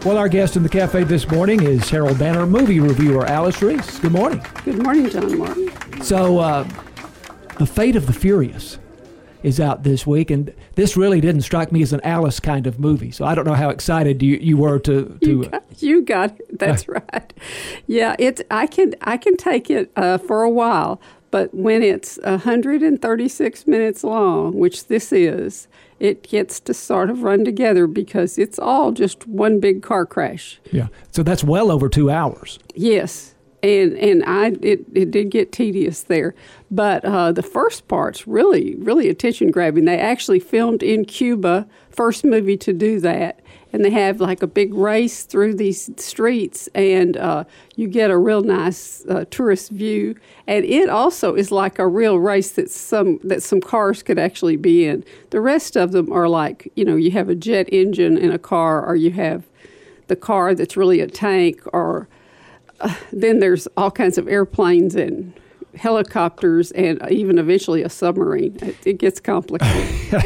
Well, our guest in the cafe this morning is Harold Banner movie reviewer Alice Reese. Good morning. Good morning, John Martin. So, The Fate of the Furious is out this week, and this really didn't strike me as an Alice kind of movie. So I don't know how excited you were to. You got it. That's right. Yeah, I can take it for a while, but when it's 136 minutes long, which this is, it gets to sort of run together because it's all just one big car crash. Yeah, so that's well over 2 hours. Yes. And it did get tedious there. But the first part's really, really attention-grabbing. They actually filmed in Cuba, first movie to do that. And they have like a big race through these streets, and you get a real nice tourist view. And it also is like a real race that some cars could actually be in. The rest of them are like, you have a jet engine in a car, or you have the car that's really a tank, or... then there's all kinds of airplanes and helicopters and even eventually a submarine. It gets complicated.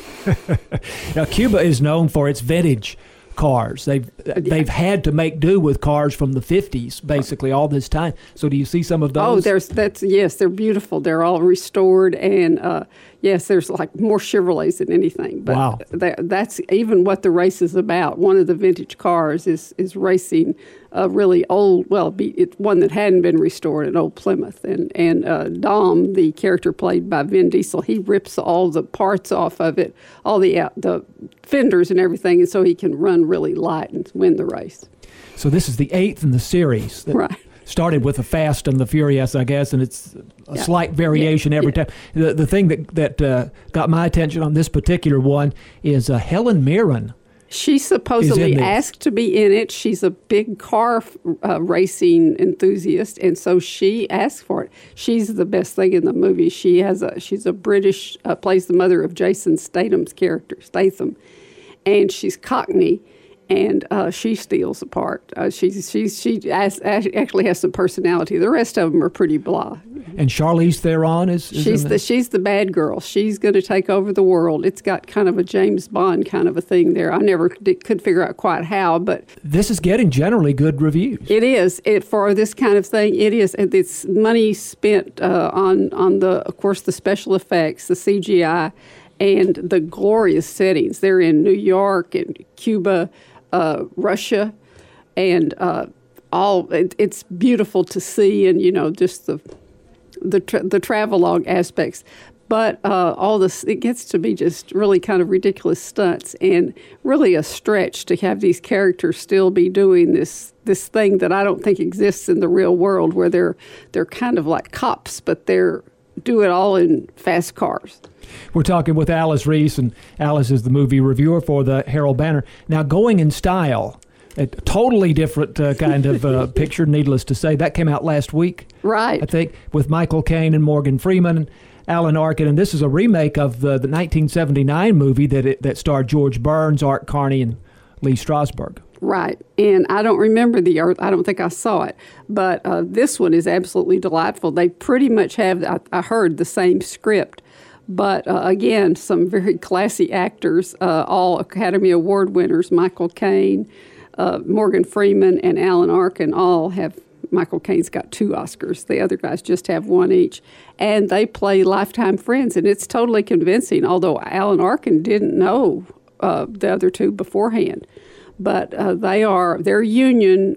Now, Cuba is known for its vintage cars. They've had to make do with cars from the 50s basically all this time. So do you see some of those? Yes, they're beautiful. They're all restored, and yes, there's like more Chevrolets than anything. But wow. That's even what the race is about. One of the vintage cars is racing a really old, it's one that hadn't been restored, an old Plymouth. And Dom, the character played by Vin Diesel, he rips all the parts off of it, all the fenders and everything, and so he can run really light and win the race. So this is the 8th in the series. Right. Started with the Fast and the Furious, I guess, and it's a slight variation every time. The thing that got my attention on this particular one is Helen Mirren. She's supposedly asked to be in it. She's a big car racing enthusiast, and so she asked for it. She's the best thing in the movie. She's a British, plays the mother of Jason Statham's character, Statham, and she's Cockney. And she steals the part. She actually has some personality. The rest of them are pretty blah. And Charlize Theron is she's the bad girl. She's going to take over the world. It's got kind of a James Bond kind of a thing there. I never could figure out quite how, but this is getting generally good reviews. It is for this kind of thing. It is. It's money spent on of course the special effects, the CGI, and the glorious settings. They're in New York and Cuba. Russia, and it's beautiful to see, and just the travelogue aspects. But all this, it gets to be just really kind of ridiculous stunts, and really a stretch to have these characters still be doing this thing that I don't think exists in the real world, where they're kind of like cops, but they're do it all in fast cars. We're talking with Alice Reese, and Alice is the movie reviewer for the Harold Banner. Now, Going in Style, a totally different kind of picture, needless to say. That came out last week, right? I think, with Michael Caine and Morgan Freeman and Alan Arkin. And this is a remake of the 1979 movie that starred George Burns, Art Carney, and Lee Strasberg. Right, and I don't remember I don't think I saw it, but this one is absolutely delightful. They pretty much have, I heard, the same script, but again, some very classy actors, all Academy Award winners, Michael Caine, Morgan Freeman, and Alan Arkin all have, Michael Caine's got 2 Oscars. The other guys just have 1 each, and they play lifetime friends, and it's totally convincing, although Alan Arkin didn't know the other 2 beforehand. But their union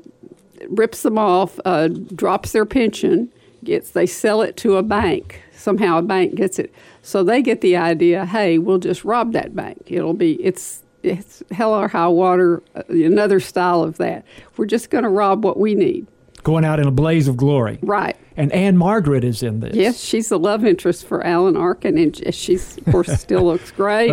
rips them off, drops their pension, they sell it to a bank. Somehow a bank gets it. So they get the idea, hey, we'll just rob that bank. It's hell or high water, another style of that. We're just going to rob what we need. Going out in a blaze of glory. Right. And Anne Margaret is in this. Yes, she's the love interest for Alan Arkin, and she's, of course, still looks great.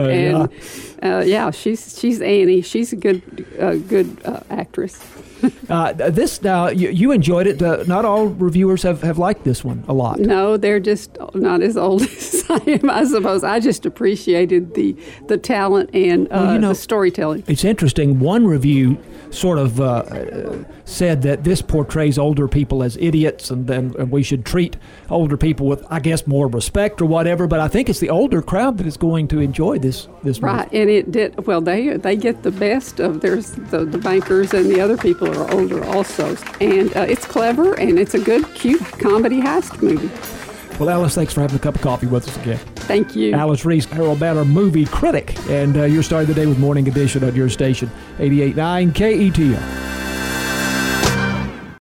She's Annie. She's a good actress. This now you enjoyed it. Not all reviewers have liked this one a lot. No, they're just not as old as Yes, I am. I suppose I just appreciated the talent and the storytelling. It's interesting. One review sort of said that this portrays older people as idiots, and we should treat older people with, I guess, more respect or whatever. But I think it's the older crowd that is going to enjoy this movie. Right, and it did well. They get the best of the bankers, and the other people are older also. And it's clever, and it's a good, cute comedy heist movie. Well, Alice, thanks for having a cup of coffee with us again. Thank you. Alice Reese, Harold Banner movie critic, and you're starting the day with Morning Edition on your station, 88.9 KETO.